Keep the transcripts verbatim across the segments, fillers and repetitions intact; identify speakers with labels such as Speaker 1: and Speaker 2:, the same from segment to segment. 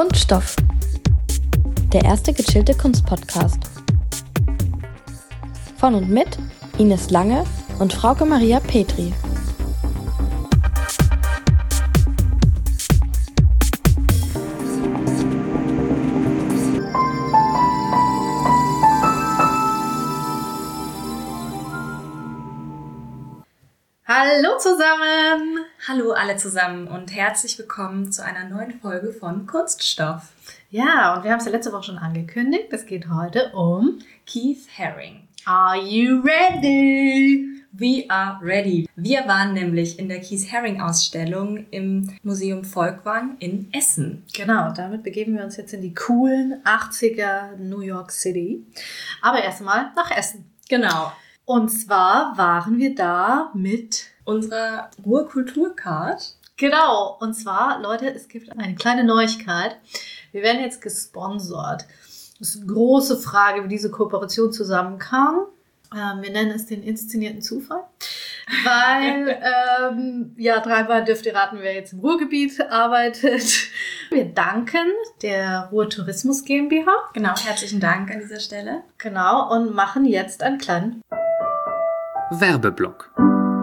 Speaker 1: Kunststoff. Der erste gechillte Kunstpodcast. Von und mit Ines Lange und Frauke Maria Petri.
Speaker 2: Hallo zusammen!
Speaker 3: Hallo alle zusammen und herzlich willkommen zu einer neuen Folge von Kunststoff.
Speaker 2: Ja, und wir haben es ja letzte Woche schon angekündigt. Es geht heute um
Speaker 3: Keith Haring.
Speaker 2: Are you ready?
Speaker 3: We are ready. Wir waren nämlich in der Keith Haring Ausstellung im Museum Folkwang in Essen.
Speaker 2: Genau, damit begeben wir uns jetzt in die coolen achtziger New York City. Aber erstmal nach Essen.
Speaker 3: Genau.
Speaker 2: Und zwar waren wir da mit
Speaker 3: unserer Ruhr-Kulturcard.
Speaker 2: Genau, und zwar, Leute, es gibt eine kleine Neuigkeit. Wir werden jetzt gesponsert. Das ist eine große Frage, wie diese Kooperation zusammenkam. Ähm, wir nennen es den inszenierten Zufall. Weil, ähm, ja, dreimal dürft ihr raten, wer jetzt im Ruhrgebiet arbeitet. Wir danken der Ruhr Tourismus GmbH.
Speaker 3: Genau, herzlichen Dank an dieser Stelle.
Speaker 2: Genau, und machen jetzt einen kleinen
Speaker 4: Werbeblock.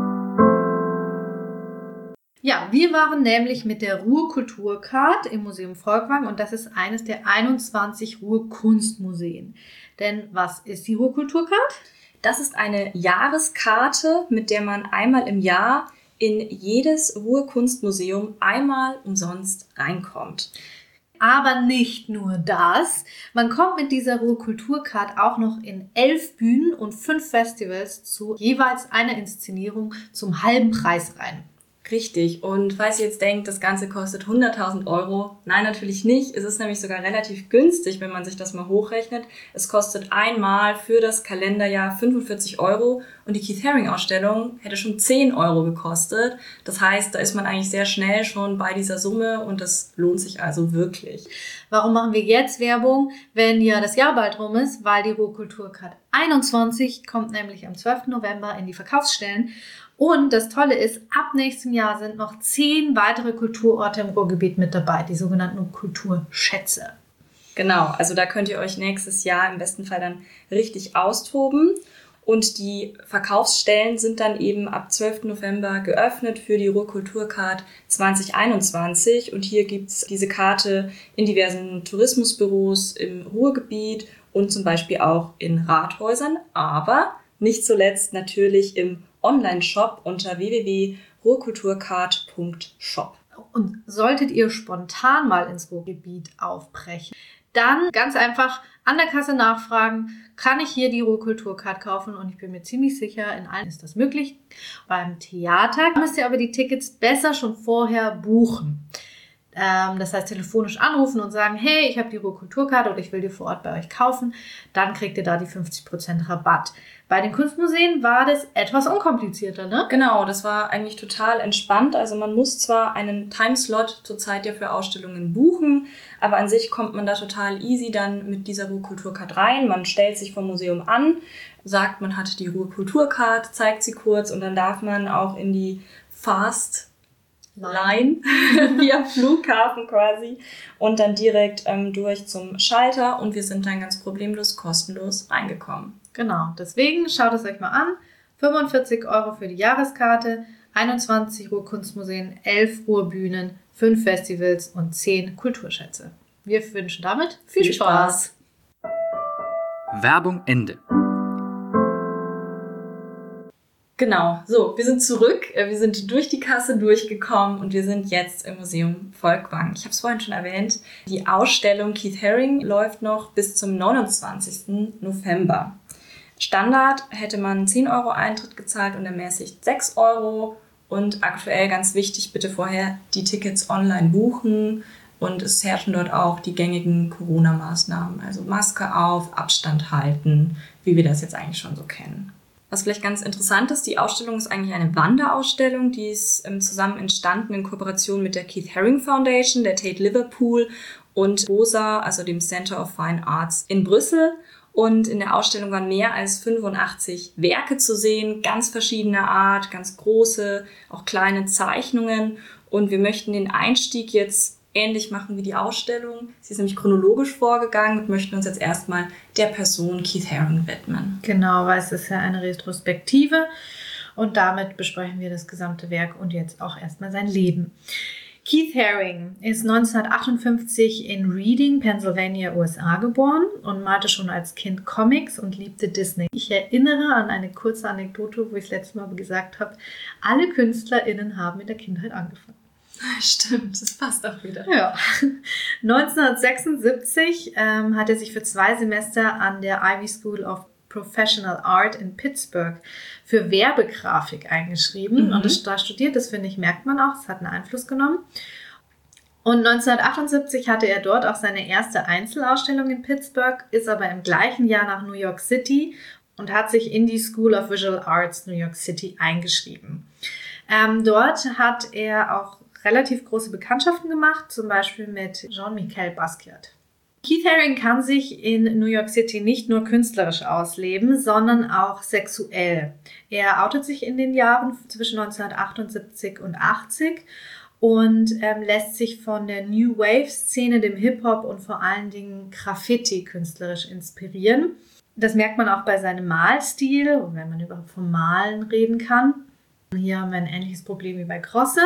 Speaker 2: Ja, wir waren nämlich mit der Ruhr-Kulturcard im Museum Folkwang und das ist eines der einundzwanzig Ruhr-Kunstmuseen. Denn was ist die Ruhr-Kulturcard?
Speaker 3: Das ist eine Jahreskarte, mit der man einmal im Jahr in jedes Ruhr-Kunstmuseum einmal umsonst reinkommt.
Speaker 2: Aber nicht nur das. Man kommt mit dieser Ruhr-Kulturcard auch noch in elf Bühnen und fünf Festivals zu jeweils einer Inszenierung zum halben Preis rein.
Speaker 3: Richtig. Und falls ihr jetzt denkt, das Ganze kostet hunderttausend Euro, nein, natürlich nicht. Es ist nämlich sogar relativ günstig, wenn man sich das mal hochrechnet. Es kostet einmal für das Kalenderjahr fünfundvierzig Euro und die Keith Haring Ausstellung hätte schon zehn Euro gekostet. Das heißt, da ist man eigentlich sehr schnell schon bei dieser Summe und das lohnt sich also wirklich.
Speaker 2: Warum machen wir jetzt Werbung, wenn ja das Jahr bald rum ist? Weil die Ruhr-Kulturcard einundzwanzig kommt nämlich am zwölften November in die Verkaufsstellen. Und das Tolle ist, ab nächstem Jahr sind noch zehn weitere Kulturorte im Ruhrgebiet mit dabei, die sogenannten Kulturschätze.
Speaker 3: Genau, also da könnt ihr euch nächstes Jahr im besten Fall dann richtig austoben. Und die Verkaufsstellen sind dann eben ab zwölften November geöffnet für die Ruhr-Kulturcard zwanzig einundzwanzig. Und hier gibt's diese Karte in diversen Tourismusbüros im Ruhrgebiet und zum Beispiel auch in Rathäusern, aber nicht zuletzt natürlich im Online-Shop unter w w w punkt ruhrkulturcard punkt shop.
Speaker 2: Und solltet ihr spontan mal ins Ruhrgebiet aufbrechen, dann ganz einfach an der Kasse nachfragen, kann ich hier die Ruhr-Kulturcard kaufen? Und ich bin mir ziemlich sicher, in allen ist das möglich. Beim Theater müsst ihr aber die Tickets besser schon vorher buchen. Ähm, das heißt, telefonisch anrufen und sagen, hey, ich habe die Ruhr-Kulturcard oder ich will die vor Ort bei euch kaufen. Dann kriegt ihr da die fünfzig Prozent Rabatt. Bei den Kunstmuseen war das etwas unkomplizierter, ne?
Speaker 3: Genau, das war eigentlich total entspannt. Also man muss zwar einen Timeslot zurzeit ja für Ausstellungen buchen, aber an sich kommt man da total easy dann mit dieser Ruhr-Kulturcard rein. Man stellt sich vom Museum an, sagt, man hat die Ruhr-Kulturcard, zeigt sie kurz und dann darf man auch in die Fast Line, wie am Flughafen quasi, und dann direkt ähm, durch zum Schalter und wir sind dann ganz problemlos kostenlos reingekommen.
Speaker 2: Genau, deswegen schaut es euch mal an. fünfundvierzig Euro für die Jahreskarte, einundzwanzig Ruhr-Kunstmuseen, elf Ruhrbühnen, fünf Festivals und zehn Kulturschätze. Wir wünschen damit viel, viel Spaß.
Speaker 4: Spaß. Werbung Ende.
Speaker 3: Genau, so, wir sind zurück, wir sind durch die Kasse durchgekommen und wir sind jetzt im Museum Folkwang. Ich habe es vorhin schon erwähnt, die Ausstellung Keith Haring läuft noch bis zum neunundzwanzigsten November. Standard hätte man zehn Euro Eintritt gezahlt und ermäßigt sechs Euro. Und aktuell ganz wichtig, bitte vorher die Tickets online buchen. Und es herrschen dort auch die gängigen Corona-Maßnahmen, also Maske auf, Abstand halten, wie wir das jetzt eigentlich schon so kennen. Was vielleicht ganz interessant ist, die Ausstellung ist eigentlich eine Wanderausstellung, die ist ähm, zusammen entstanden in Kooperation mit der Keith Haring Foundation, der Tate Liverpool und B O S A, also dem Center of Fine Arts in Brüssel. Und in der Ausstellung waren mehr als fünfundachtzig Werke zu sehen, ganz verschiedener Art, ganz große, auch kleine Zeichnungen. Und wir möchten den Einstieg jetzt ähnlich machen wie die Ausstellung. Sie ist nämlich chronologisch vorgegangen und möchten uns jetzt erstmal der Person Keith Haring widmen.
Speaker 2: Genau, weil es ist ja eine Retrospektive und damit besprechen wir das gesamte Werk und jetzt auch erstmal sein Leben. Keith Haring ist neunzehnhundertachtundfünfzig in Reading, Pennsylvania, U S A geboren und malte schon als Kind Comics und liebte Disney. Ich erinnere an eine kurze Anekdote, wo ich das letzte Mal gesagt habe, alle KünstlerInnen haben in der Kindheit angefangen.
Speaker 3: Stimmt, das passt auch wieder.
Speaker 2: Ja. neunzehnhundertsechsundsiebzig ähm, hat er sich für zwei Semester an der Ivy School of Professional Art in Pittsburgh für Werbegrafik eingeschrieben mhm. und das da studiert. Das finde ich, merkt man auch. Es hat einen Einfluss genommen. Und neunzehnhundertachtundsiebzig hatte er dort auch seine erste Einzelausstellung in Pittsburgh, ist aber im gleichen Jahr nach New York City und hat sich in die School of Visual Arts New York City eingeschrieben. Ähm, dort hat er auch relativ große Bekanntschaften gemacht, zum Beispiel mit Jean-Michel Basquiat. Keith Haring kann sich in New York City nicht nur künstlerisch ausleben, sondern auch sexuell. Er outet sich in den Jahren zwischen neunzehnhundertachtundsiebzig und achtzig und ähm, lässt sich von der New Wave-Szene, dem Hip-Hop und vor allen Dingen Graffiti künstlerisch inspirieren. Das merkt man auch bei seinem Malstil, wenn man überhaupt vom Malen reden kann. Hier haben wir ein ähnliches Problem wie bei Grosse.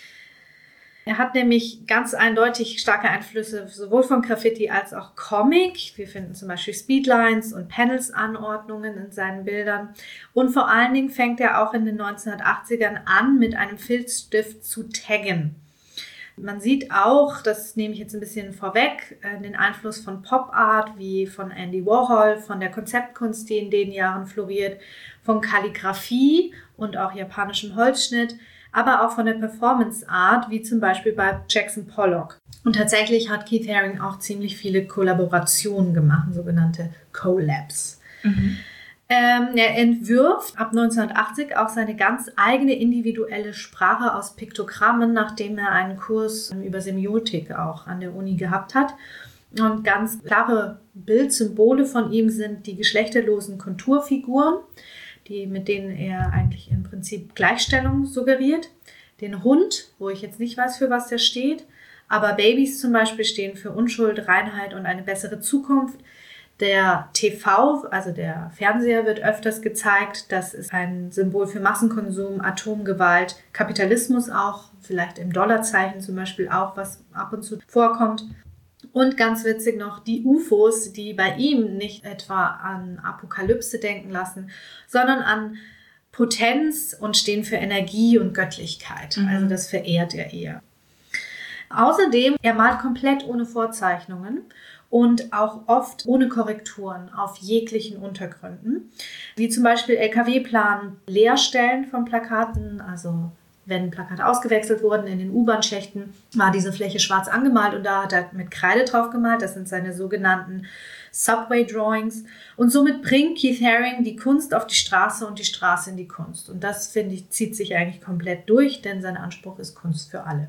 Speaker 2: Er hat nämlich ganz eindeutig starke Einflüsse sowohl von Graffiti als auch Comic. Wir finden zum Beispiel Speedlines und Panels-Anordnungen in seinen Bildern. Und vor allen Dingen fängt er auch in den neunzehnhundertachtzigern an, mit einem Filzstift zu taggen. Man sieht auch, das nehme ich jetzt ein bisschen vorweg, den Einfluss von Pop-Art wie von Andy Warhol, von der Konzeptkunst, die in den Jahren floriert, von Kalligraphie und auch japanischem Holzschnitt, aber auch von der Performance Art, wie zum Beispiel bei Jackson Pollock. Und tatsächlich hat Keith Haring auch ziemlich viele Kollaborationen gemacht, sogenannte Collabs. Mhm. Ähm, er entwirft ab neunzehnhundertachtzig auch seine ganz eigene individuelle Sprache aus Piktogrammen, nachdem er einen Kurs über Semiotik auch an der Uni gehabt hat. Und ganz klare Bildsymbole von ihm sind die geschlechterlosen Konturfiguren, die, mit denen er eigentlich im Prinzip Gleichstellung suggeriert. Den Hund, wo ich jetzt nicht weiß, für was der steht, aber Babys zum Beispiel stehen für Unschuld, Reinheit und eine bessere Zukunft. Der T V, also der Fernseher, wird öfters gezeigt. Das ist ein Symbol für Massenkonsum, Atomgewalt, Kapitalismus auch, vielleicht im Dollarzeichen zum Beispiel auch, was ab und zu vorkommt. Und ganz witzig noch die U F Os, die bei ihm nicht etwa an Apokalypse denken lassen, sondern an Potenz und stehen für Energie und Göttlichkeit. Mhm. Also das verehrt er eher. Außerdem, er malt komplett ohne Vorzeichnungen und auch oft ohne Korrekturen auf jeglichen Untergründen, wie zum Beispiel L K W-Plan, Leerstellen von Plakaten, also wenn Plakate ausgewechselt wurden in den U-Bahn-Schächten, war diese Fläche schwarz angemalt und da hat er mit Kreide drauf gemalt. Das sind seine sogenannten Subway-Drawings. Und somit bringt Keith Haring die Kunst auf die Straße und die Straße in die Kunst. Und das, finde ich, zieht sich eigentlich komplett durch, denn sein Anspruch ist Kunst für alle.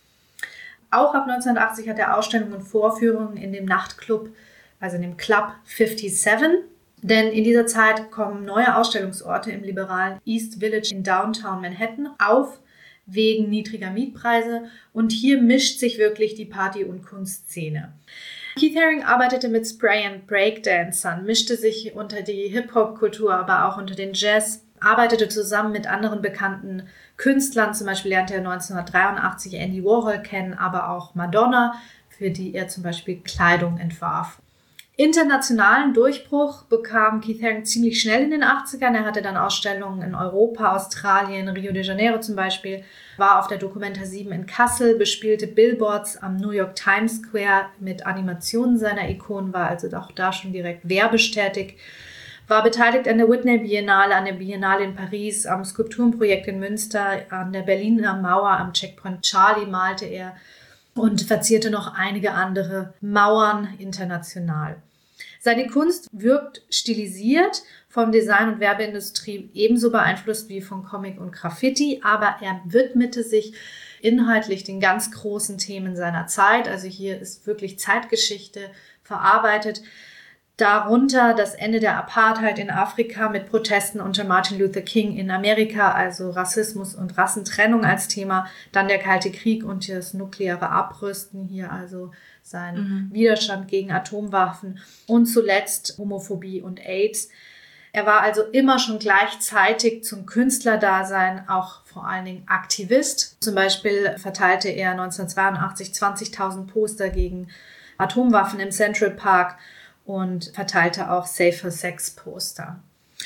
Speaker 2: Auch ab neunzehnhundertachtzig hat er Ausstellungen und Vorführungen in dem Nachtclub, also in dem Club fünfundfünfzig. Denn in dieser Zeit kommen neue Ausstellungsorte im liberalen East Village in Downtown Manhattan auf, wegen niedriger Mietpreise. Und hier mischt sich wirklich die Party- und Kunstszene. Keith Haring arbeitete mit Spray- and Breakdancern, mischte sich unter die Hip-Hop-Kultur, aber auch unter den Jazz, arbeitete zusammen mit anderen bekannten Künstlern. Zum Beispiel lernte er neunzehnhundertdreiundachtzig Andy Warhol kennen, aber auch Madonna, für die er zum Beispiel Kleidung entwarf. Internationalen Durchbruch bekam Keith Haring ziemlich schnell in den achtzigern. Er hatte dann Ausstellungen in Europa, Australien, Rio de Janeiro zum Beispiel, war auf der Documenta sieben in Kassel, bespielte Billboards am New York Times Square mit Animationen seiner Ikonen, war also auch da schon direkt werbestätig, war beteiligt an der Whitney Biennale, an der Biennale in Paris, am Skulpturenprojekt in Münster, an der Berliner Mauer, am Checkpoint Charlie malte er und verzierte noch einige andere Mauern international. Seine Kunst wirkt stilisiert, vom Design- und Werbeindustrie ebenso beeinflusst wie von Comic und Graffiti, aber er widmete sich inhaltlich den ganz großen Themen seiner Zeit. Also hier ist wirklich Zeitgeschichte verarbeitet. Darunter das Ende der Apartheid in Afrika mit Protesten unter Martin Luther King in Amerika, also Rassismus und Rassentrennung als Thema. Dann der Kalte Krieg und das nukleare Abrüsten, hier also sein mhm. Widerstand gegen Atomwaffen. Und zuletzt Homophobie und AIDS. Er war also immer schon gleichzeitig zum Künstlerdasein auch vor allen Dingen Aktivist. Zum Beispiel verteilte er neunzehnhundertzweiundachtzig zwanzigtausend Poster gegen Atomwaffen im Central Park und verteilte auch Safer Sex Poster.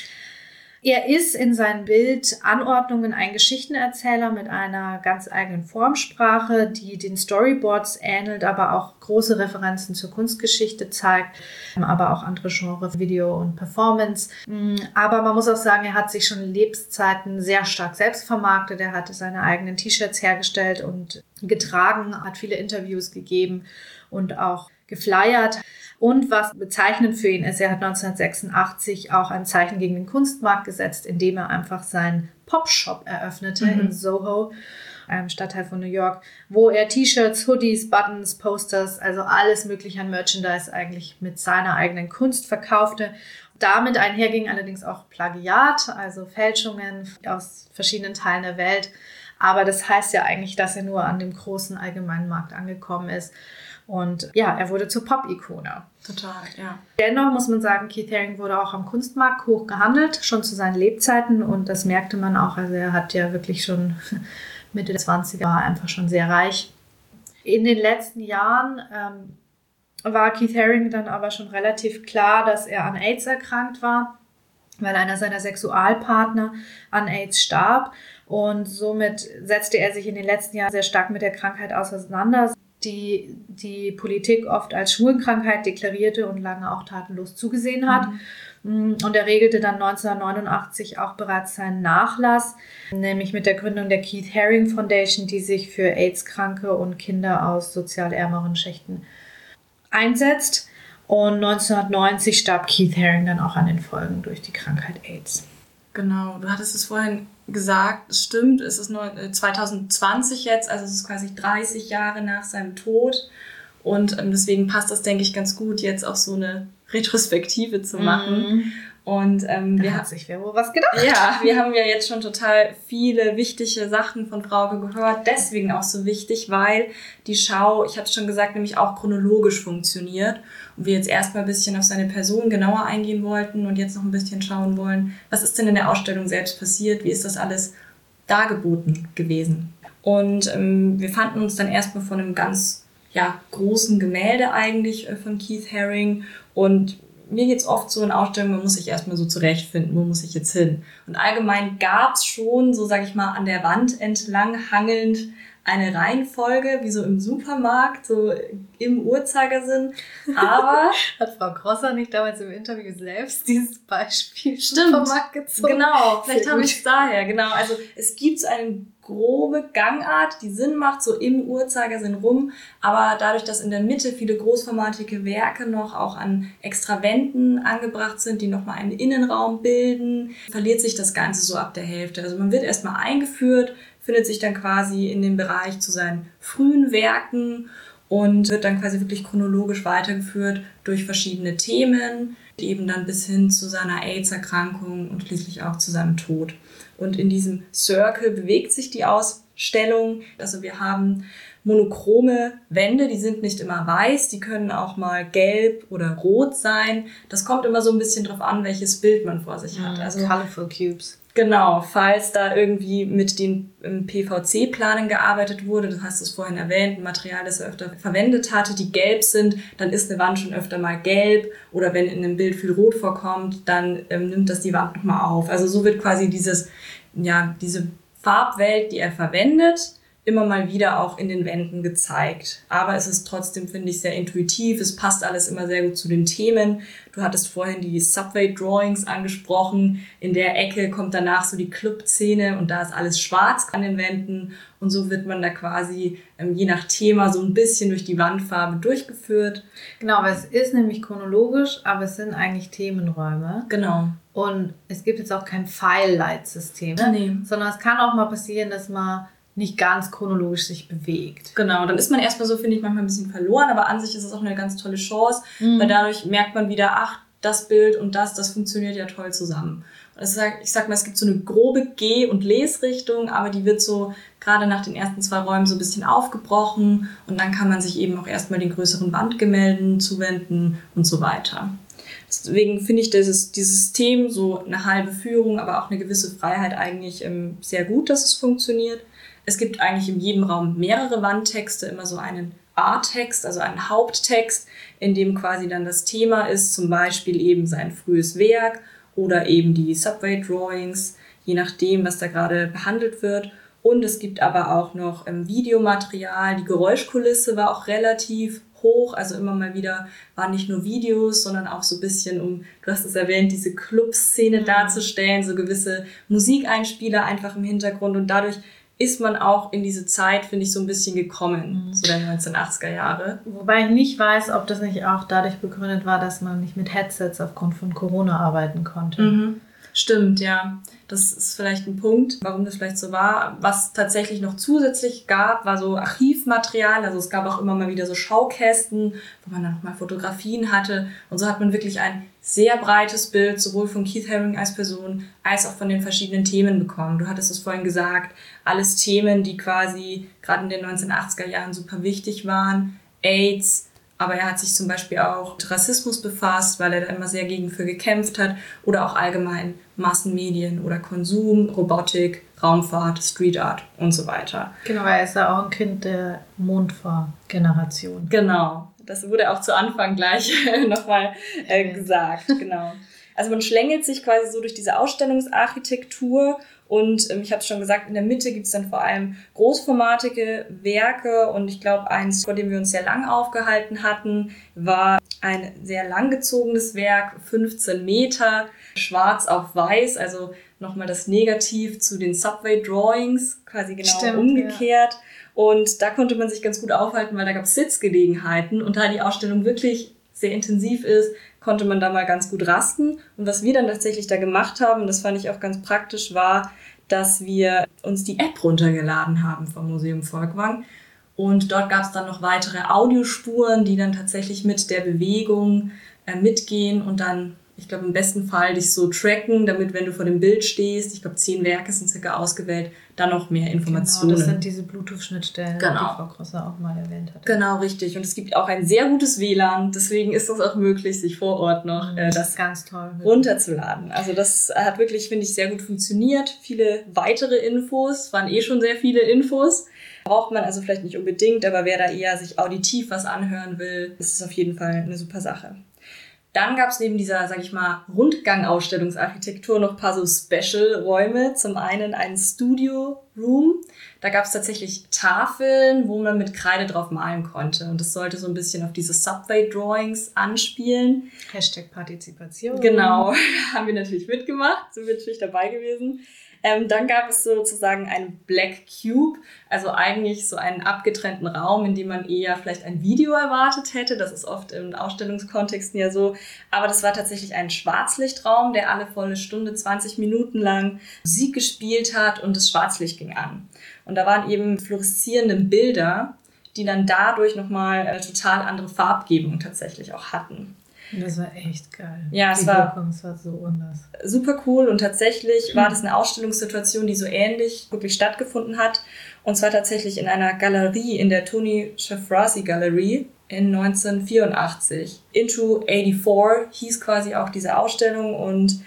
Speaker 2: Er ist in seinen Bildanordnungen ein Geschichtenerzähler mit einer ganz eigenen Formsprache, die den Storyboards ähnelt, aber auch große Referenzen zur Kunstgeschichte zeigt, aber auch andere Genres, Video und Performance. Aber man muss auch sagen, er hat sich schon in Lebenszeiten sehr stark selbst vermarktet. Er hatte seine eigenen T-Shirts hergestellt und getragen, hat viele Interviews gegeben und auch geflyert. Und was bezeichnend für ihn ist, er hat neunzehnhundertsechsundachtzig auch ein Zeichen gegen den Kunstmarkt gesetzt, indem er einfach seinen Pop-Shop eröffnete mhm. in Soho, einem Stadtteil von New York, wo er T-Shirts, Hoodies, Buttons, Posters, also alles mögliche an Merchandise eigentlich mit seiner eigenen Kunst verkaufte. Damit einherging allerdings auch Plagiat, also Fälschungen aus verschiedenen Teilen der Welt. Aber das heißt ja eigentlich, dass er nur an dem großen allgemeinen Markt angekommen ist. Und ja, er wurde zur Pop-Ikone.
Speaker 3: Total, ja.
Speaker 2: Dennoch muss man sagen, Keith Haring wurde auch am Kunstmarkt hoch gehandelt, schon zu seinen Lebzeiten. Und das merkte man auch. Also er hat ja wirklich schon Mitte der zwanziger war einfach schon sehr reich. In den letzten Jahren ähm, war Keith Haring dann aber schon relativ klar, dass er an AIDS erkrankt war, weil einer seiner Sexualpartner an AIDS starb. Und somit setzte er sich in den letzten Jahren sehr stark mit der Krankheit auseinander, die die Politik oft als Schwulenkrankheit deklarierte und lange auch tatenlos zugesehen hat. Mhm. Und er regelte dann neunzehnhundertneunundachtzig auch bereits seinen Nachlass, nämlich mit der Gründung der Keith Haring Foundation, die sich für AIDS-Kranke und Kinder aus sozial ärmeren Schichten einsetzt. Und neunzehnhundertneunzig starb Keith Haring dann auch an den Folgen durch die Krankheit AIDS.
Speaker 3: Genau, du hattest es vorhin gesagt, es stimmt, es ist nur zwanzig zwanzig jetzt, also es ist quasi dreißig Jahre nach seinem Tod und ähm, deswegen passt das, denke ich, ganz gut, jetzt auch so eine Retrospektive zu machen. Mhm. Und ähm,
Speaker 2: da
Speaker 3: wir
Speaker 2: hat sich wer wohl was gedacht.
Speaker 3: Ja, wir haben ja jetzt schon total viele wichtige Sachen von Frauke gehört, deswegen auch so wichtig, weil die Schau, ich habe es schon gesagt, nämlich auch chronologisch funktioniert und wir jetzt erstmal ein bisschen auf seine Person genauer eingehen wollten und jetzt noch ein bisschen schauen wollen, was ist denn in der Ausstellung selbst passiert, wie ist das alles dargeboten gewesen. Und ähm, wir fanden uns dann erstmal von einem ganz ja, großen Gemälde eigentlich äh, von Keith Haring und mir geht's oft so in Ausstellungen, man muss sich erstmal so zurechtfinden, wo muss ich jetzt hin. Und allgemein gab's schon, so sage ich mal, an der Wand entlang hangelnd eine Reihenfolge, wie so im Supermarkt, so im Uhrzeigersinn. Aber
Speaker 2: hat Frau Grosser nicht damals im Interview selbst dieses Beispiel
Speaker 3: stimmt,
Speaker 2: Supermarkt gezogen?
Speaker 3: Genau, vielleicht habe ich es daher. Genau, also es gibt so eine grobe Gangart, die Sinn macht, so im Uhrzeigersinn rum. Aber dadurch, dass in der Mitte viele großformatige Werke noch auch an extra Wänden angebracht sind, die nochmal einen Innenraum bilden, verliert sich das Ganze so ab der Hälfte. Also man wird erstmal eingeführt, findet sich dann quasi in dem Bereich zu seinen frühen Werken und wird dann quasi wirklich chronologisch weitergeführt durch verschiedene Themen, eben dann bis hin zu seiner AIDS-Erkrankung und schließlich auch zu seinem Tod. Und in diesem Circle bewegt sich die Ausstellung. Also wir haben monochrome Wände, die sind nicht immer weiß, die können auch mal gelb oder rot sein. Das kommt immer so ein bisschen drauf an, welches Bild man vor sich hat.
Speaker 2: Also Colorful Cubes.
Speaker 3: Genau, falls da irgendwie mit den P V C-Planen gearbeitet wurde, du hast es vorhin erwähnt, ein Material, das er öfter verwendet hatte, die gelb sind, dann ist eine Wand schon öfter mal gelb oder wenn in einem Bild viel Rot vorkommt, dann ähm, nimmt das die Wand nochmal auf. Also so wird quasi dieses, ja, diese Farbwelt, die er verwendet, immer mal wieder auch in den Wänden gezeigt. Aber es ist trotzdem, finde ich, sehr intuitiv. Es passt alles immer sehr gut zu den Themen. Du hattest vorhin die Subway-Drawings angesprochen. In der Ecke kommt danach so die Club-Szene und da ist alles schwarz an den Wänden. Und so wird man da quasi ähm, je nach Thema so ein bisschen durch die Wandfarbe durchgeführt.
Speaker 2: Genau, aber es ist nämlich chronologisch, aber es sind eigentlich Themenräume.
Speaker 3: Genau.
Speaker 2: Und es gibt jetzt auch kein File-Light-System,
Speaker 3: nee.
Speaker 2: sondern es kann auch mal passieren, dass man nicht ganz chronologisch sich bewegt.
Speaker 3: Genau, dann ist man erstmal so, finde ich, manchmal ein bisschen verloren, aber an sich ist es auch eine ganz tolle Chance,
Speaker 2: Mhm.
Speaker 3: weil dadurch merkt man wieder, ach, das Bild und das, das funktioniert ja toll zusammen. Also ich sag mal, es gibt so eine grobe Geh- und Lesrichtung, aber die wird so gerade nach den ersten zwei Räumen so ein bisschen aufgebrochen und dann kann man sich eben auch erstmal den größeren Wandgemälden zuwenden und so weiter. Deswegen finde ich dieses, dieses System, so eine halbe Führung, aber auch eine gewisse Freiheit eigentlich ähm, sehr gut, dass es funktioniert. Es gibt eigentlich in jedem Raum mehrere Wandtexte, immer so einen A-Text, also einen Haupttext, in dem quasi dann das Thema ist, zum Beispiel eben sein frühes Werk oder eben die Subway Drawings, je nachdem, was da gerade behandelt wird. Und es gibt aber auch noch ähm, Videomaterial. Die Geräuschkulisse war auch relativ hoch, also immer mal wieder waren nicht nur Videos, sondern auch so ein bisschen, um, du hast es erwähnt, diese Club-Szene darzustellen, so gewisse Musikeinspieler einfach im Hintergrund und dadurch ist man auch in diese Zeit, finde ich, so ein bisschen gekommen,
Speaker 2: Mhm.
Speaker 3: so der neunzehnhundertachtziger Jahre.
Speaker 2: Wobei ich nicht weiß, ob das nicht auch dadurch begründet war, dass man nicht mit Headsets aufgrund von Corona arbeiten konnte.
Speaker 3: Mhm. Stimmt, ja. Das ist vielleicht ein Punkt, warum das vielleicht so war. Was tatsächlich noch zusätzlich gab, war so Archivmaterial. Also es gab auch immer mal wieder so Schaukästen, wo man dann nochmal Fotografien hatte. Und so hat man wirklich ein sehr breites Bild, sowohl von Keith Haring als Person, als auch von den verschiedenen Themen bekommen. Du hattest es vorhin gesagt, alles Themen, die quasi gerade in den neunzehnhundertachtziger Jahren super wichtig waren. AIDS, aber er hat sich zum Beispiel auch mit Rassismus befasst, weil er da immer sehr gegen für gekämpft hat. Oder auch allgemein Massenmedien oder Konsum, Robotik, Raumfahrt, Street Art und so weiter.
Speaker 2: Genau, weil er ist ja auch ein Kind der Mondfahrgeneration.
Speaker 3: Genau, das wurde auch zu Anfang gleich nochmal äh, gesagt. Genau. Also man schlängelt sich quasi so durch diese Ausstellungsarchitektur und ähm, ich habe es schon gesagt, in der Mitte gibt es dann vor allem großformatige Werke und ich glaube, eins, vor dem wir uns sehr lang aufgehalten hatten, war ein sehr langgezogenes Werk, fünfzehn Meter, schwarz auf weiß, also nochmal das Negativ zu den Subway Drawings, quasi genau
Speaker 2: Stimmt,
Speaker 3: umgekehrt. Ja. Und da konnte man sich ganz gut aufhalten, weil da gab es Sitzgelegenheiten und da die Ausstellung wirklich sehr intensiv ist, konnte man da mal ganz gut rasten. Und was wir dann tatsächlich da gemacht haben, und das fand ich auch ganz praktisch, war, dass wir uns die App runtergeladen haben vom Museum Folkwang. Und dort gab es dann noch weitere Audiospuren, die dann tatsächlich mit der Bewegung äh, mitgehen und dann, ich glaube, im besten Fall dich so tracken, damit, wenn du vor dem Bild stehst, ich glaube, zehn Werke sind circa ausgewählt, dann noch mehr Informationen.
Speaker 2: Genau, das sind diese Bluetooth-Schnittstellen,
Speaker 3: genau.
Speaker 2: die Frau Grosser auch mal erwähnt hat.
Speaker 3: Genau, richtig. Und es gibt auch ein sehr gutes W L A N, deswegen ist es auch möglich, sich vor Ort noch äh, das
Speaker 2: ganz toll
Speaker 3: runterzuladen. Also das hat wirklich, finde ich, sehr gut funktioniert. Viele weitere Infos, waren eh schon sehr viele Infos. Braucht man also vielleicht nicht unbedingt, aber wer da eher sich auditiv was anhören will, ist es auf jeden Fall eine super Sache. Dann gab es neben dieser, sag ich mal, Rundgang-Ausstellungsarchitektur noch ein paar so Special-Räume. Zum einen einen Studio-Room. Da gab es tatsächlich Tafeln, wo man mit Kreide drauf malen konnte. Und das sollte so ein bisschen auf diese Subway-Drawings anspielen.
Speaker 2: Hashtag Partizipation.
Speaker 3: Genau, haben wir natürlich mitgemacht, sind wir natürlich dabei gewesen. Ähm, dann gab es sozusagen einen Black Cube, also eigentlich so einen abgetrennten Raum, in dem man eher vielleicht ein Video erwartet hätte. Das ist oft in Ausstellungskontexten ja so. Aber das war tatsächlich ein Schwarzlichtraum, der alle volle Stunde, zwanzig Minuten lang Musik gespielt hat und das Schwarzlicht ging an. Und da waren eben fluoreszierende Bilder, die dann dadurch nochmal eine total andere Farbgebung tatsächlich auch hatten.
Speaker 2: Das war echt geil.
Speaker 3: Ja,
Speaker 2: die
Speaker 3: es war,
Speaker 2: Wirkung, es war so anders.
Speaker 3: Super cool und tatsächlich war das eine Ausstellungssituation, die so ähnlich wirklich stattgefunden hat. Und zwar tatsächlich in einer Galerie, in der Tony Shafrazi Gallery in neunzehnhundertvierundachtzig. Into eighty-four hieß quasi auch diese Ausstellung und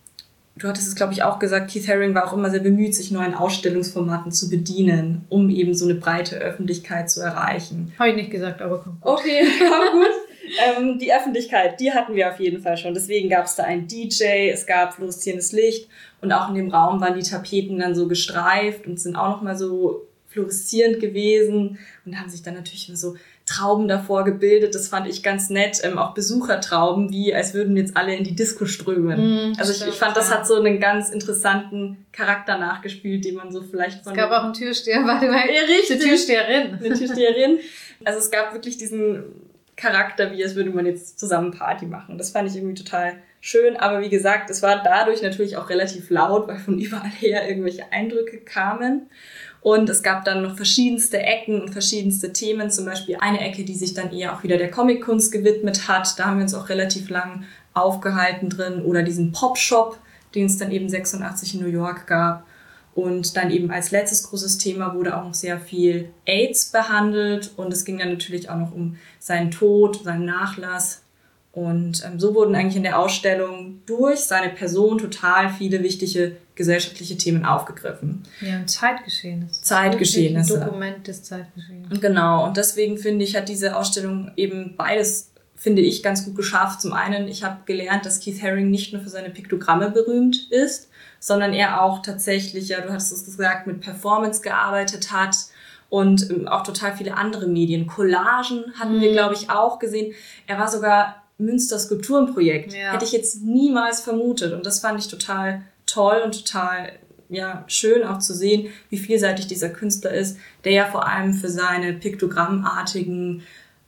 Speaker 3: du hattest es, glaube ich, auch gesagt, Keith Haring war auch immer sehr bemüht, sich neuen Ausstellungsformaten zu bedienen, um eben so eine breite Öffentlichkeit zu erreichen.
Speaker 2: Habe ich nicht gesagt, aber kommt gut.
Speaker 3: Okay, komm gut. Ähm, die Öffentlichkeit, die hatten wir auf jeden Fall schon. Deswegen gab es da einen D J, es gab fluoreszierendes Licht und auch in dem Raum waren die Tapeten dann so gestreift und sind auch nochmal so fluoreszierend gewesen und haben sich dann natürlich so Trauben davor gebildet. Das fand ich ganz nett. Ähm, auch Besuchertrauben, wie als würden jetzt alle in die Disco strömen. Mm, also ich, ich fand, das hat so einen ganz interessanten Charakter nachgespielt, den man so vielleicht von...
Speaker 2: Es gab auch einen Türsteher, warte mal.
Speaker 3: Ja, richtig.
Speaker 2: Eine Türsteherin.
Speaker 3: Eine Türsteherin. Also es gab wirklich diesen Charakter, wie als würde man jetzt zusammen Party machen. Das fand ich irgendwie total schön. Aber wie gesagt, es war dadurch natürlich auch relativ laut, weil von überall her irgendwelche Eindrücke kamen. Und es gab dann noch verschiedenste Ecken und verschiedenste Themen, zum Beispiel eine Ecke, die sich dann eher auch wieder der Comic-Kunst gewidmet hat. Da haben wir uns auch relativ lang aufgehalten drin. Oder diesen Pop-Shop, den es dann eben sechsundachtzig in New York gab. Und dann eben als letztes großes Thema wurde auch noch sehr viel AIDS behandelt. Und es ging dann natürlich auch noch um seinen Tod, seinen Nachlass. Und ähm, so wurden eigentlich in der Ausstellung durch seine Person total viele wichtige gesellschaftliche Themen aufgegriffen.
Speaker 2: Ja, und Zeitgeschehnisse.
Speaker 3: Zeitgeschehnisse.
Speaker 2: Ein Dokument des Zeitgeschehens.
Speaker 3: Genau, und deswegen finde ich, hat diese Ausstellung eben beides, finde ich, ganz gut geschafft. Zum einen, ich habe gelernt, dass Keith Haring nicht nur für seine Piktogramme berühmt ist, sondern er auch tatsächlich, ja, du hattest es gesagt, mit Performance gearbeitet hat. Und ähm, auch total viele andere Medien. Collagen hatten mhm. wir, glaube ich, auch gesehen. Er war sogar Münster Skulpturenprojekt. Ja. Hätte ich jetzt niemals vermutet. Und das fand ich total toll und total ja, schön auch zu sehen, wie vielseitig dieser Künstler ist, der ja vor allem für seine piktogrammartigen,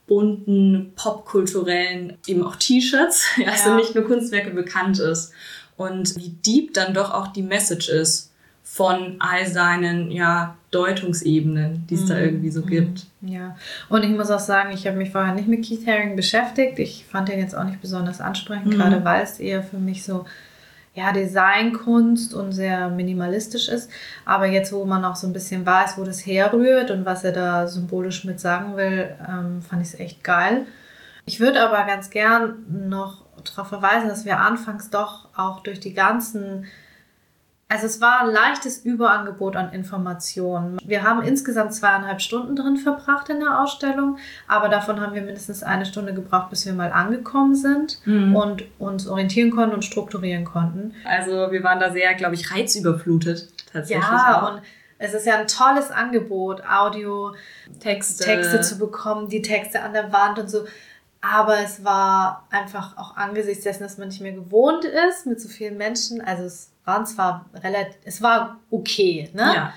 Speaker 3: bunten, popkulturellen, eben auch T-Shirts, ja. also nicht nur Kunstwerke, bekannt ist. Und wie deep dann doch auch die Message ist von all seinen ja, Deutungsebenen, die es mm. da irgendwie so gibt.
Speaker 2: Ja, und ich muss auch sagen, ich habe mich vorher nicht mit Keith Haring beschäftigt. Ich fand den jetzt auch nicht besonders ansprechend, mm. gerade weil es eher für mich so ja, Designkunst und sehr minimalistisch ist. Aber jetzt, wo man auch so ein bisschen weiß, wo das herrührt und was er da symbolisch mit sagen will, ähm, fand ich es echt geil. Ich würde aber ganz gern noch darauf verweisen, dass wir anfangs doch auch durch die ganzen Also es war ein leichtes Überangebot an Informationen. Wir haben insgesamt zweieinhalb Stunden drin verbracht in der Ausstellung, aber davon haben wir mindestens eine Stunde gebraucht, bis wir mal angekommen sind mhm. und uns orientieren konnten und strukturieren konnten.
Speaker 3: Also wir waren da sehr, glaube ich, reizüberflutet tatsächlich.
Speaker 2: Ja,
Speaker 3: auch.
Speaker 2: Und es ist ja ein tolles Angebot, Audio, Texte. Texte zu bekommen, die Texte an der Wand und so. Aber es war einfach auch angesichts dessen, dass man nicht mehr gewohnt ist mit so vielen Menschen. Also es waren zwar relativ, es war okay, ne?
Speaker 3: Ja.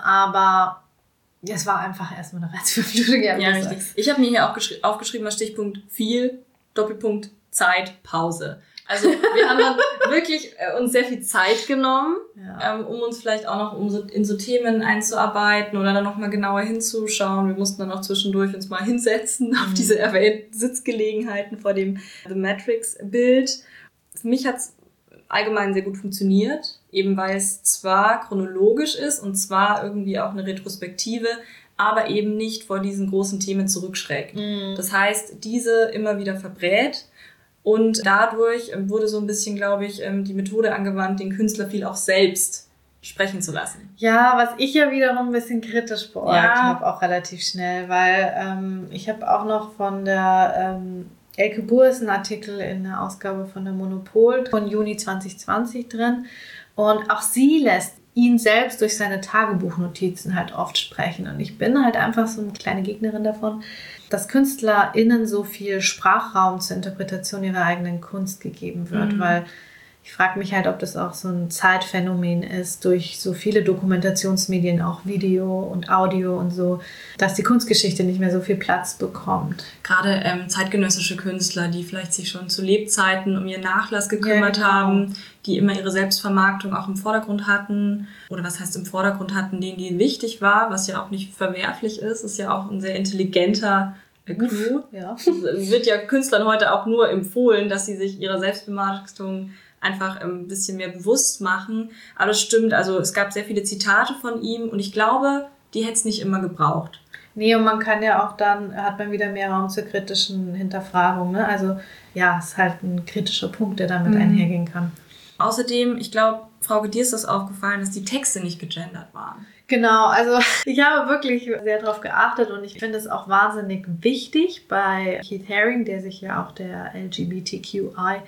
Speaker 2: Aber es war einfach erstmal eine Reizüberflutung.
Speaker 3: Ja, richtig. Ich habe mir hier auch geschri- aufgeschrieben, als Stichpunkt viel, Doppelpunkt, Zeit, Pause. Also wir haben dann wirklich äh, uns sehr viel Zeit genommen, ja. ähm, um uns vielleicht auch noch um so, in so Themen einzuarbeiten oder dann nochmal genauer hinzuschauen. Wir mussten dann auch zwischendurch uns mal hinsetzen mhm. auf diese erwähnten Sitzgelegenheiten vor dem The Matrix-Bild. Für mich hat's allgemein sehr gut funktioniert, eben weil es zwar chronologisch ist und zwar irgendwie auch eine Retrospektive, aber eben nicht vor diesen großen Themen zurückschreckt. Mhm. Das heißt, diese immer wieder verbrät. Und dadurch wurde so ein bisschen, glaube ich, die Methode angewandt, den Künstler viel auch selbst sprechen zu lassen.
Speaker 2: Ja, was ich ja wiederum ein bisschen kritisch beäugt
Speaker 3: ja.
Speaker 2: habe, auch relativ schnell, weil ähm, ich habe auch noch von der ähm, Elke Burs einen Artikel in der Ausgabe von der Monopol von Juni zwanzig zwanzig drin. Und auch sie lässt ihn selbst durch seine Tagebuchnotizen halt oft sprechen. Und ich bin halt einfach so eine kleine Gegnerin davon, dass KünstlerInnen so viel Sprachraum zur Interpretation ihrer eigenen Kunst gegeben wird, mhm. weil ich frage mich halt, ob das auch so ein Zeitphänomen ist, durch so viele Dokumentationsmedien, auch Video und Audio und so, dass die Kunstgeschichte nicht mehr so viel Platz bekommt.
Speaker 3: Gerade ähm, zeitgenössische Künstler, die vielleicht sich schon zu Lebzeiten um ihren Nachlass gekümmert ja, genau. haben, die immer ihre Selbstvermarktung auch im Vordergrund hatten, oder was heißt im Vordergrund hatten, denen die wichtig war, was ja auch nicht verwerflich ist, ist ja auch ein sehr intelligenter Clou. Ja. Wird ja Künstlern heute auch nur empfohlen, dass sie sich ihrer Selbstvermarktung einfach ein bisschen mehr bewusst machen. Aber das stimmt, also es gab sehr viele Zitate von ihm und ich glaube, die hätte es nicht immer gebraucht.
Speaker 2: Nee, und man kann ja auch dann, hat man wieder mehr Raum zur kritischen Hinterfragung. Ne? Also ja, es ist halt ein kritischer Punkt, der damit mhm. einhergehen kann.
Speaker 3: Außerdem, ich glaube, Frauke, dir ist das aufgefallen, dass die Texte nicht gegendert waren.
Speaker 2: Genau, also ich habe wirklich sehr darauf geachtet und ich finde es auch wahnsinnig wichtig bei Keith Haring, der sich ja auch der L G B T Q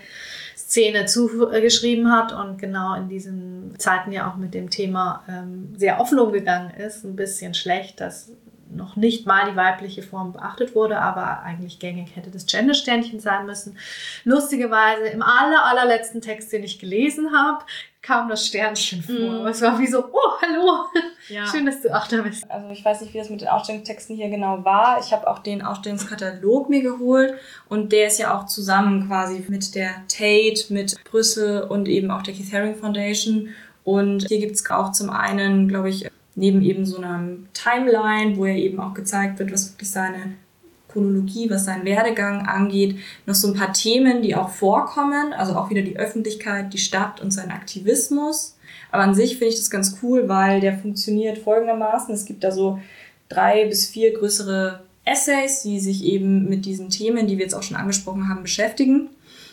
Speaker 2: I-Szene zugeschrieben hat und genau in diesen Zeiten ja auch mit dem Thema ähm, sehr offen umgegangen ist. Ein bisschen schlecht, dass noch nicht mal die weibliche Form beachtet wurde, aber eigentlich gängig hätte das Gendersternchen sein müssen. Lustigerweise im aller, allerletzten Text, den ich gelesen habe, kam das Sternchen vor. Mm. Es war wie so, oh, hallo, ja. Schön, dass du auch da bist.
Speaker 3: Also ich weiß nicht, wie das mit den Ausstellungstexten hier genau war. Ich habe auch den Ausstellungskatalog mir geholt und der ist ja auch zusammen quasi mit der Tate, mit Brüssel und eben auch der Keith Haring Foundation. Und hier gibt es auch zum einen, glaube ich, neben eben so einer Timeline, wo er eben auch gezeigt wird, was wirklich seine Chronologie, was seinen Werdegang angeht, noch so ein paar Themen, die auch vorkommen, also auch wieder die Öffentlichkeit, die Stadt und sein Aktivismus. Aber an sich finde ich das ganz cool, weil der funktioniert folgendermaßen. Es gibt da so drei bis vier größere Essays, die sich eben mit diesen Themen, die wir jetzt auch schon angesprochen haben, beschäftigen.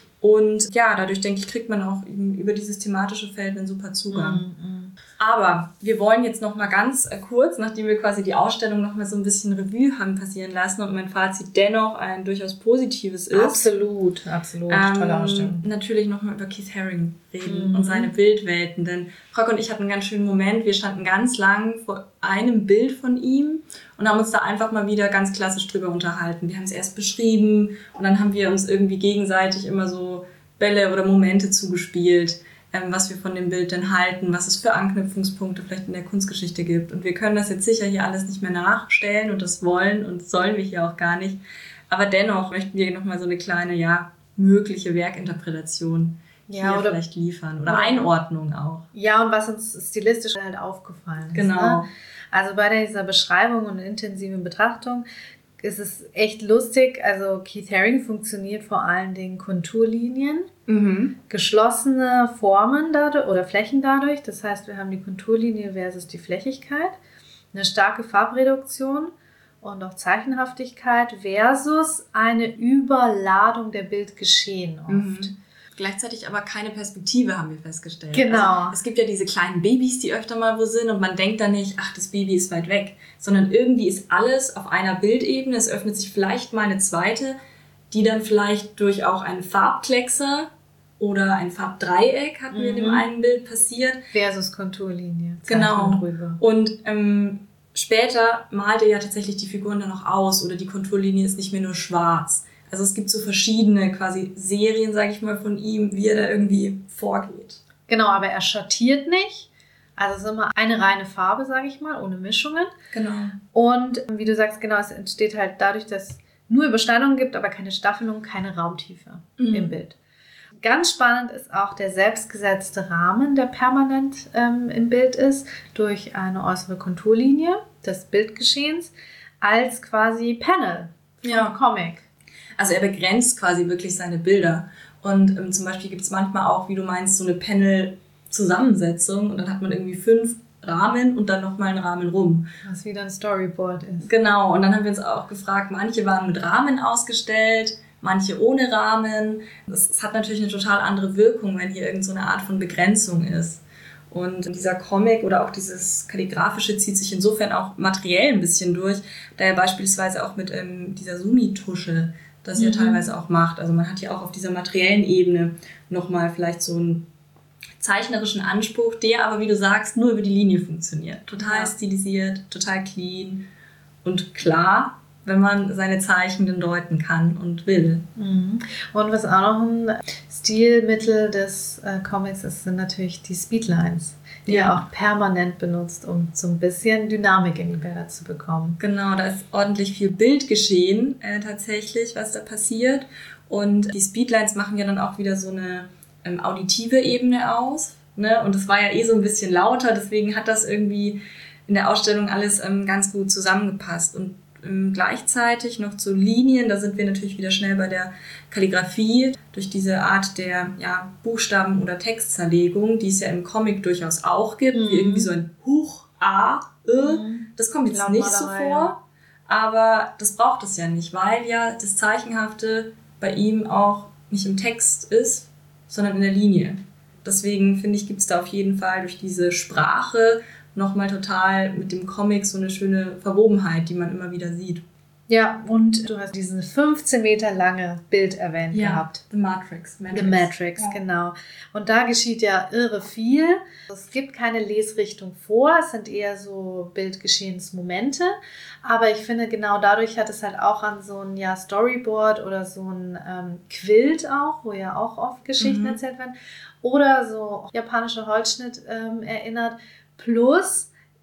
Speaker 3: Und ja, dadurch, denke ich, kriegt man auch eben über dieses thematische Feld einen super Zugang.
Speaker 2: Mm-hmm.
Speaker 3: Aber wir wollen jetzt noch mal ganz kurz, nachdem wir quasi die Ausstellung noch mal so ein bisschen Revue haben passieren lassen und mein Fazit dennoch ein durchaus positives ist.
Speaker 2: Absolut, absolut.
Speaker 3: Ähm,
Speaker 2: Tolle Ausstellung.
Speaker 3: Natürlich noch mal über Keith Haring reden
Speaker 2: Mhm.
Speaker 3: und seine Bildwelten. Denn Frauke und ich hatten einen ganz schönen Moment. Wir standen ganz lang vor einem Bild von ihm und haben uns da einfach mal wieder ganz klassisch drüber unterhalten. Wir haben es erst beschrieben und dann haben wir uns irgendwie gegenseitig immer so Bälle oder Momente zugespielt, was wir von dem Bild denn halten, was es für Anknüpfungspunkte vielleicht in der Kunstgeschichte gibt. Und wir können das jetzt sicher hier alles nicht mehr nachstellen und das wollen und sollen wir hier auch gar nicht. Aber dennoch möchten wir nochmal so eine kleine, ja, mögliche Werkinterpretation
Speaker 2: Ja,
Speaker 3: hier
Speaker 2: oder-
Speaker 3: vielleicht liefern. Oder Einordnung auch.
Speaker 2: Ja, und was uns stilistisch halt aufgefallen ist.
Speaker 3: Genau.
Speaker 2: Ne? Also bei dieser Beschreibung und intensiven Betrachtung ist es echt lustig. Also Keith Haring funktioniert vor allen Dingen Konturlinien,
Speaker 3: Mhm.
Speaker 2: geschlossene Formen dadurch oder Flächen dadurch. Das heißt, wir haben die Konturlinie versus die Flächigkeit, eine starke Farbreduktion und auch Zeichenhaftigkeit versus eine Überladung der Bildgeschehen oft.
Speaker 3: Mhm. Gleichzeitig aber keine Perspektive, haben wir festgestellt.
Speaker 2: Genau.
Speaker 3: Also es gibt ja diese kleinen Babys, die öfter mal wo sind und man denkt dann nicht, ach, das Baby ist weit weg, sondern irgendwie ist alles auf einer Bildebene. Es öffnet sich vielleicht mal eine zweite, die dann vielleicht durch auch einen Farbkleckser oder ein Farbdreieck, hatten wir in dem
Speaker 2: Mhm.
Speaker 3: einen Bild, passiert.
Speaker 2: Versus Konturlinie.
Speaker 3: Genau.
Speaker 2: Zeichnung drüber.
Speaker 3: Und ähm, später malt er ja tatsächlich die Figuren dann auch aus oder die Konturlinie ist nicht mehr nur schwarz. Also es gibt so verschiedene quasi Serien, sage ich mal, von ihm, wie er da irgendwie vorgeht.
Speaker 2: Genau, aber er schattiert nicht. Also es ist immer eine reine Farbe, sage ich mal, ohne Mischungen.
Speaker 3: Genau.
Speaker 2: Und wie du sagst, genau, es entsteht halt dadurch, dass es nur Überschneidungen gibt, aber keine Staffelung, keine Raumtiefe
Speaker 3: Mhm.
Speaker 2: im Bild. Ganz spannend ist auch der selbstgesetzte Rahmen, der permanent ähm, im Bild ist, durch eine äußere Konturlinie des Bildgeschehens als quasi Panel vom
Speaker 3: Ja.
Speaker 2: Comic.
Speaker 3: Also er begrenzt quasi wirklich seine Bilder. Und ähm, zum Beispiel gibt es manchmal auch, wie du meinst, so eine Panel-Zusammensetzung und dann hat man irgendwie fünf Rahmen und dann nochmal einen Rahmen rum.
Speaker 2: Was wieder ein Storyboard ist.
Speaker 3: Genau, und dann haben wir uns auch gefragt, manche waren mit Rahmen ausgestellt, manche ohne Rahmen. Das, das hat natürlich eine total andere Wirkung, wenn hier irgend so eine Art von Begrenzung ist. Und dieser Comic oder auch dieses Kalligraphische zieht sich insofern auch materiell ein bisschen durch, da er beispielsweise auch mit ähm, dieser Sumi-Tusche das ja
Speaker 2: Mhm.
Speaker 3: teilweise auch macht. Also man hat hier auch auf dieser materiellen Ebene nochmal vielleicht so einen zeichnerischen Anspruch, der aber, wie du sagst, nur über die Linie funktioniert. Total
Speaker 2: Ja.
Speaker 3: stilisiert, total clean und klar, wenn man seine Zeichen deuten kann und will.
Speaker 2: Mhm. Und was auch noch ein Stilmittel des äh, Comics ist, sind natürlich die Speedlines, die
Speaker 3: Ja.
Speaker 2: er auch permanent benutzt, um so ein bisschen Dynamik in die Bilder zu bekommen.
Speaker 3: Genau, da ist ordentlich viel Bildgeschehen äh, tatsächlich, was da passiert. Und die Speedlines machen ja dann auch wieder so eine ähm, auditive Ebene aus. Ne? Und es war ja eh so ein bisschen lauter, deswegen hat das irgendwie in der Ausstellung alles ähm, ganz gut zusammengepasst. Und ähm, gleichzeitig noch zu Linien, da sind wir natürlich wieder schnell bei der Kalligraphie, durch diese Art der ja, Buchstaben- oder Textzerlegung, die es ja im Comic durchaus auch gibt,
Speaker 2: Mhm.
Speaker 3: wie irgendwie so ein Huch, A, Ö. Das kommt jetzt nicht so
Speaker 2: Lautmalerei,
Speaker 3: vor, aber das braucht es ja nicht, weil ja das Zeichenhafte bei ihm auch nicht im Text ist, sondern in der Linie. Deswegen finde ich, gibt es da auf jeden Fall durch diese Sprache nochmal total mit dem Comic so eine schöne Verwobenheit, die man immer wieder sieht.
Speaker 2: Ja, und du hast dieses fünfzehn Meter lange Bild erwähnt gehabt.
Speaker 3: The Matrix. Matrix.
Speaker 2: The Matrix,
Speaker 3: Ja.
Speaker 2: genau. Und da geschieht ja irre viel. Es gibt keine Lesrichtung vor, es sind eher so Bildgeschehensmomente. Aber ich finde, genau dadurch hat es halt auch an so ein ja, Storyboard oder so ein ähm, Quilt auch, wo ja auch oft Geschichten
Speaker 3: Mhm.
Speaker 2: erzählt werden. Oder so japanischer Holzschnitt ähm, erinnert. Plus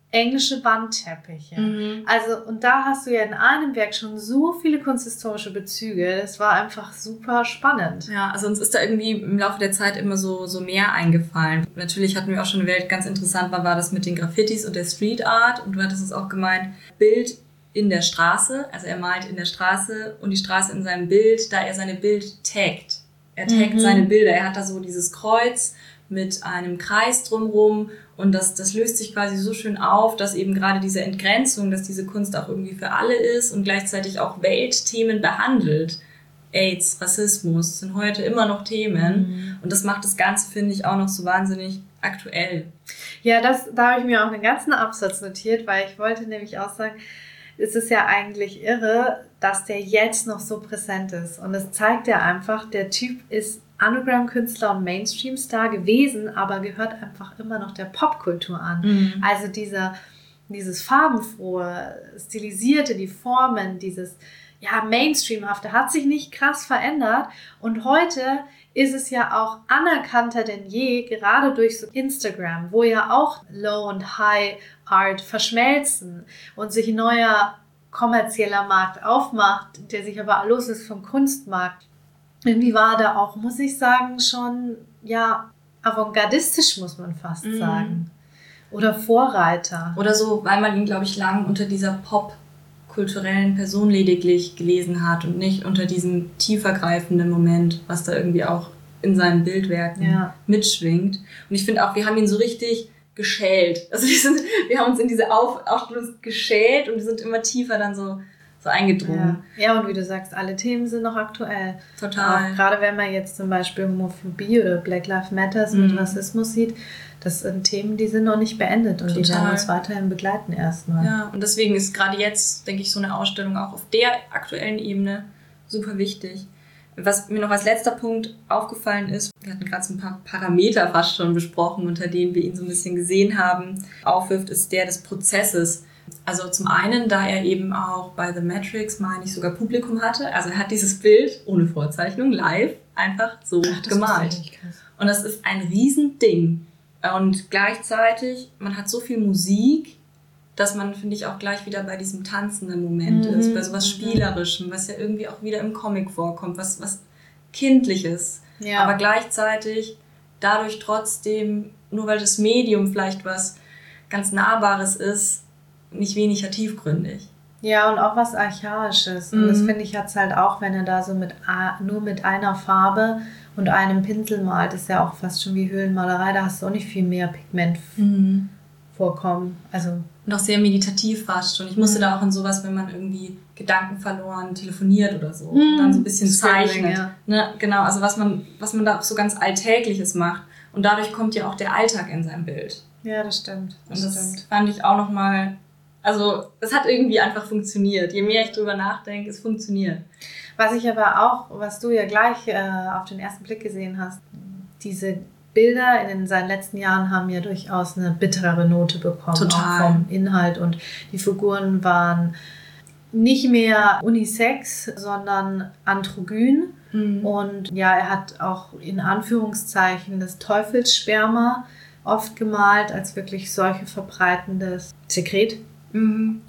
Speaker 2: englische Wandteppiche.
Speaker 3: Mhm.
Speaker 2: Also, und da hast du ja in einem Werk schon so viele kunsthistorische Bezüge. Das war einfach super spannend.
Speaker 3: Ja, also uns ist da irgendwie im Laufe der Zeit immer so, so mehr eingefallen. Natürlich hatten wir auch schon eine Welt, ganz interessant war, war das mit den Graffitis und der Street Art. Und du hattest es auch gemeint, Bild in der Straße. Also er malt in der Straße und die Straße in seinem Bild, da er seine Bild taggt. Er taggt
Speaker 2: Mhm.
Speaker 3: seine Bilder. Er hat da so dieses Kreuz mit einem Kreis drumrum und das, das löst sich quasi so schön auf, dass eben gerade diese Entgrenzung, dass diese Kunst auch irgendwie für alle ist und gleichzeitig auch Weltthemen behandelt. AIDS, Rassismus sind heute immer noch Themen
Speaker 2: Mhm.
Speaker 3: und das macht das Ganze, finde ich, auch noch so wahnsinnig aktuell.
Speaker 2: Ja, das, da habe ich mir auch einen ganzen Absatz notiert, weil ich wollte nämlich auch sagen, es ist ja eigentlich irre, dass der jetzt noch so präsent ist. Und es zeigt ja einfach, der Typ ist Underground-Künstler und Mainstream-Star gewesen, aber gehört einfach immer noch der Popkultur an.
Speaker 3: Mhm.
Speaker 2: Also dieser, dieses farbenfrohe, stilisierte, die Formen, dieses ja, Mainstreamhafte hat sich nicht krass verändert. Und heute ist es ja auch anerkannter denn je, gerade durch so Instagram, wo ja auch Low- und High-Art verschmelzen und sich ein neuer kommerzieller Markt aufmacht, der sich aber loslässt vom Kunstmarkt. Irgendwie war da auch, muss ich sagen, schon ja avantgardistisch, muss man fast
Speaker 3: Mhm.
Speaker 2: sagen. Oder Vorreiter.
Speaker 3: Oder so, weil man ihn, glaube ich, lang unter dieser popkulturellen Person lediglich gelesen hat und nicht unter diesem tiefergreifenden Moment, was da irgendwie auch in seinen Bildwerken
Speaker 2: Ja.
Speaker 3: mitschwingt. Und ich finde auch, wir haben ihn so richtig geschält. Also wir, sind, wir haben uns in diese Auf- Ausstellung geschält und wir sind immer tiefer dann so, so eingedrungen.
Speaker 2: Ja. ja, und wie du sagst, alle Themen sind noch aktuell.
Speaker 3: Total.
Speaker 2: Auch gerade wenn man jetzt zum Beispiel Homophobie oder Black Lives Matters
Speaker 3: Mhm.
Speaker 2: mit Rassismus sieht, das sind Themen, die sind noch nicht beendet und die
Speaker 3: Total.
Speaker 2: werden uns weiterhin begleiten erstmal.
Speaker 3: Ja, und deswegen ist gerade jetzt, denke ich, so eine Ausstellung auch auf der aktuellen Ebene super wichtig. Was mir noch als letzter Punkt aufgefallen ist, wir hatten gerade so ein paar Parameter fast schon besprochen, unter denen wir ihn so ein bisschen gesehen haben, aufwirft, ist der des Prozesses. Also zum einen, da er eben auch bei The Matrix, meine ich, sogar Publikum hatte. Also er hat dieses Bild ohne Vorzeichnung live einfach so
Speaker 2: Ach, das
Speaker 3: gemalt.
Speaker 2: wusste ich nicht, krass.
Speaker 3: Und das ist ein Riesending. Und gleichzeitig, man hat so viel Musik, dass man, finde ich, auch gleich wieder bei diesem tanzenden Moment
Speaker 2: Mhm.
Speaker 3: ist, bei sowas Spielerischem, was ja irgendwie auch wieder im Comic vorkommt, was, was Kindliches.
Speaker 2: Ja.
Speaker 3: Aber gleichzeitig dadurch trotzdem, nur weil das Medium vielleicht was ganz Nahbares ist, nicht weniger tiefgründig.
Speaker 2: Ja, und auch was Archaisches. Und
Speaker 3: Mhm.
Speaker 2: das finde ich jetzt halt auch, wenn er da so mit a- nur mit einer Farbe und einem Pinsel malt, ist ja auch fast schon wie Höhlenmalerei. Da hast du auch nicht viel mehr Pigment
Speaker 3: Mhm.
Speaker 2: vorkommen. Also
Speaker 3: Und auch sehr meditativ fast schon. Ich musste
Speaker 2: Mhm.
Speaker 3: da auch in sowas, wenn man irgendwie Gedanken verloren telefoniert oder so,
Speaker 2: Mhm.
Speaker 3: dann so ein bisschen
Speaker 2: Scribbling,
Speaker 3: zeichnet.
Speaker 2: ja.
Speaker 3: Ne? Genau, also was man, was man da auch so ganz Alltägliches macht. Und dadurch kommt ja auch der Alltag in sein Bild.
Speaker 2: ja, das stimmt. Das
Speaker 3: Und das
Speaker 2: stimmt.
Speaker 3: fand ich auch nochmal, also es hat irgendwie einfach funktioniert. Je mehr ich drüber nachdenke, es funktioniert.
Speaker 2: Was ich aber auch, was du ja gleich äh, auf den ersten Blick gesehen hast, diese Bilder in seinen letzten Jahren haben ja durchaus eine bitterere Note bekommen.
Speaker 3: Total.
Speaker 2: Auch vom Inhalt. Und die Figuren waren nicht mehr unisex, sondern androgyn.
Speaker 3: Mhm.
Speaker 2: Und ja, er hat auch in Anführungszeichen das Teufelssperma oft gemalt als wirklich Seuche verbreitendes Sekret.
Speaker 3: Mhm.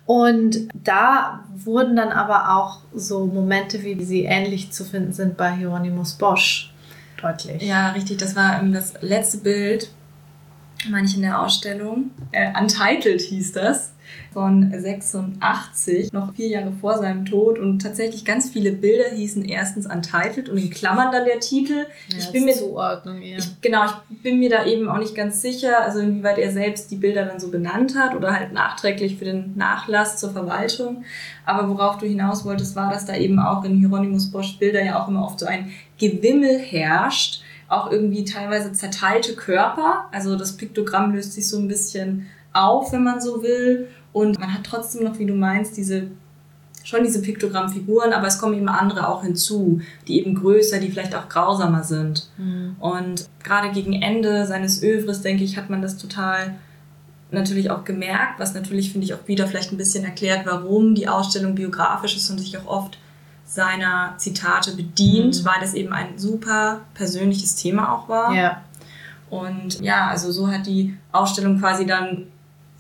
Speaker 2: Und da wurden dann aber auch so Momente, wie sie ähnlich zu finden sind bei Hieronymus Bosch, deutlich.
Speaker 3: Ja, richtig. Das war ähm, das letzte Bild, meine ich, in der Ausstellung. Äh, Untitled hieß das, von sechsundachtzig, noch vier Jahre vor seinem Tod. Und tatsächlich ganz viele Bilder hießen erstens Untitled und in Klammern dann der Titel.
Speaker 2: Ja,
Speaker 3: ich bin mir
Speaker 2: Zuordnung eher.
Speaker 3: Ich, genau, ich bin mir da eben auch nicht ganz sicher, also inwieweit er selbst die Bilder dann so benannt hat oder halt nachträglich für den Nachlass zur Verwaltung. Aber worauf du hinaus wolltest, war, dass da eben auch in Hieronymus Bosch Bilder ja auch immer oft so ein Gewimmel herrscht, auch irgendwie teilweise zerteilte Körper. Also das Piktogramm löst sich so ein bisschen auf, wenn man so will. Und man hat trotzdem noch, wie du meinst, diese schon diese Piktogrammfiguren, aber es kommen eben andere auch hinzu, die eben größer, die vielleicht auch grausamer sind.
Speaker 2: Mhm.
Speaker 3: Und gerade gegen Ende seines Övres, denke ich, hat man das total natürlich auch gemerkt, was natürlich, finde ich, auch wieder vielleicht ein bisschen erklärt, warum die Ausstellung biografisch ist und sich auch oft seiner Zitate bedient,
Speaker 2: Mhm.
Speaker 3: weil das eben ein super persönliches Thema auch war.
Speaker 2: Ja.
Speaker 3: Und ja, also so hat die Ausstellung quasi dann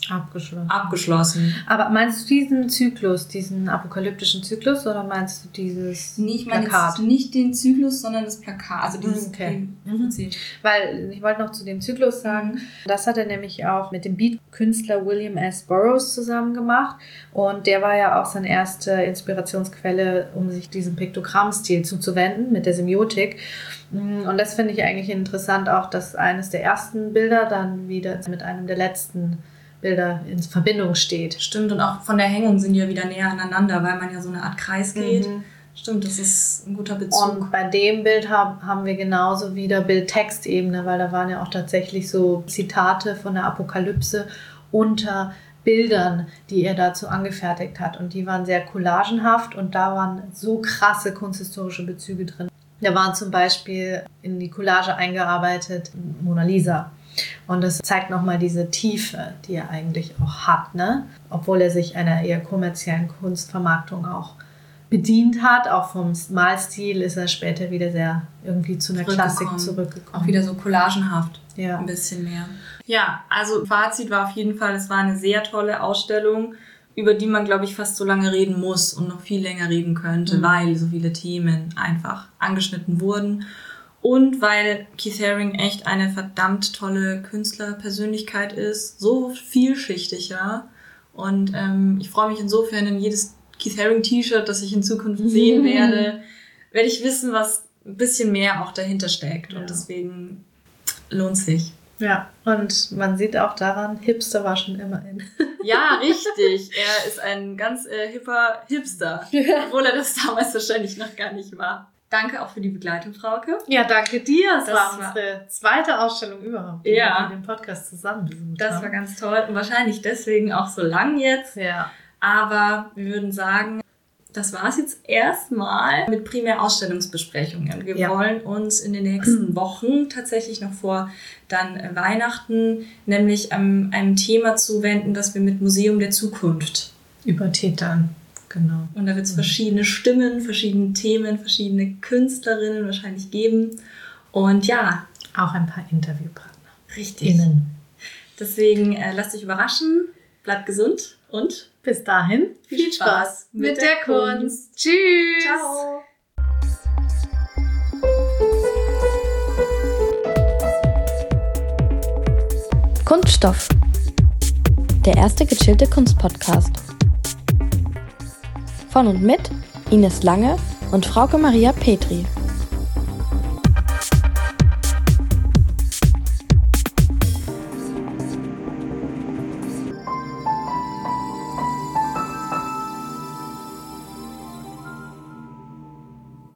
Speaker 2: Abgeschlossen.
Speaker 3: abgeschlossen.
Speaker 2: Aber meinst du diesen Zyklus, diesen apokalyptischen Zyklus, oder meinst du dieses
Speaker 3: Nee, ich meine
Speaker 2: Plakat?
Speaker 3: jetzt nicht den Zyklus, sondern das Plakat. Also dieses
Speaker 2: Okay.
Speaker 3: Prinzip.
Speaker 2: Weil ich wollte noch zu dem Zyklus sagen, das hat er nämlich auch mit dem Beat-Künstler William S. Burroughs zusammen gemacht. Und der war ja auch seine erste Inspirationsquelle, um sich diesem Piktogrammstil zuzuwenden mit der Semiotik. Und das finde ich eigentlich interessant auch, dass eines der ersten Bilder dann wieder mit einem der letzten Bilder in Verbindung steht.
Speaker 3: Stimmt, und auch von der Hängung sind die ja wieder näher aneinander, weil man ja so eine Art Kreis geht.
Speaker 2: Mhm.
Speaker 3: Stimmt, das ist ein guter Bezug.
Speaker 2: Und bei dem Bild haben, haben wir genauso wieder Bild-Text-Ebene, weil da waren ja auch tatsächlich so Zitate von der Apokalypse unter Bildern, die er dazu angefertigt hat. Und die waren sehr collagenhaft und da waren so krasse kunsthistorische Bezüge drin. Da waren zum Beispiel in die Collage eingearbeitet Mona Lisa. Und das zeigt nochmal diese Tiefe, die er eigentlich auch hat, ne? Obwohl er sich einer eher kommerziellen Kunstvermarktung auch bedient hat. Auch vom Malstil ist er später wieder sehr irgendwie zu einer Klassik zurückgekommen.
Speaker 3: Auch wieder so collagenhaft,
Speaker 2: ja.
Speaker 3: Ein bisschen mehr. Ja, also Fazit war auf jeden Fall, es war eine sehr tolle Ausstellung, über die man, glaube ich, fast so lange reden muss und noch viel länger reden könnte, mhm. weil so viele Themen einfach angeschnitten wurden. Und weil Keith Haring echt eine verdammt tolle Künstlerpersönlichkeit ist, so vielschichtiger. Und ähm, ich freue mich insofern in jedes Keith Haring T-Shirt, das ich in Zukunft sehen werde, werde ich wissen, was ein bisschen mehr auch dahinter steckt.
Speaker 2: Ja.
Speaker 3: Und deswegen lohnt sich.
Speaker 2: Ja, und man sieht auch daran, Hipster war schon immer in.
Speaker 3: Ja, richtig. Er ist ein ganz äh, hipper Hipster,
Speaker 2: Ja.
Speaker 3: obwohl er das damals wahrscheinlich noch gar nicht war. Danke auch für die Begleitung, Frauke.
Speaker 2: Ja, danke dir. Das,
Speaker 3: Das
Speaker 2: war
Speaker 3: war-
Speaker 2: unsere zweite Ausstellung überhaupt, die
Speaker 3: Ja.
Speaker 2: wir für den Podcast zusammen besucht
Speaker 3: Das
Speaker 2: haben.
Speaker 3: war ganz toll und wahrscheinlich deswegen auch so lang jetzt.
Speaker 2: Ja.
Speaker 3: Aber wir würden sagen, das war es jetzt erstmal mit primär Ausstellungsbesprechungen. Wir
Speaker 2: Ja.
Speaker 3: wollen uns in den nächsten Wochen tatsächlich noch vor dann Weihnachten nämlich ähm, einem Thema zuwenden, das wir mit Museum der Zukunft.
Speaker 2: Übertätern, genau.
Speaker 3: Und da wird es verschiedene Stimmen, verschiedene Themen, verschiedene Künstlerinnen wahrscheinlich geben. Und ja,
Speaker 2: Auch ein paar Interviewpartner.
Speaker 3: richtig.
Speaker 2: Innen.
Speaker 3: Deswegen äh, lasst euch überraschen, bleibt gesund und
Speaker 2: Bis dahin,
Speaker 3: viel Spaß
Speaker 2: mit der Kunst. Tschüss.
Speaker 3: ciao!
Speaker 1: Kunststoff. Der erste gechillte Kunstpodcast. Von und mit Ines Lange und Frauke Maria Petri.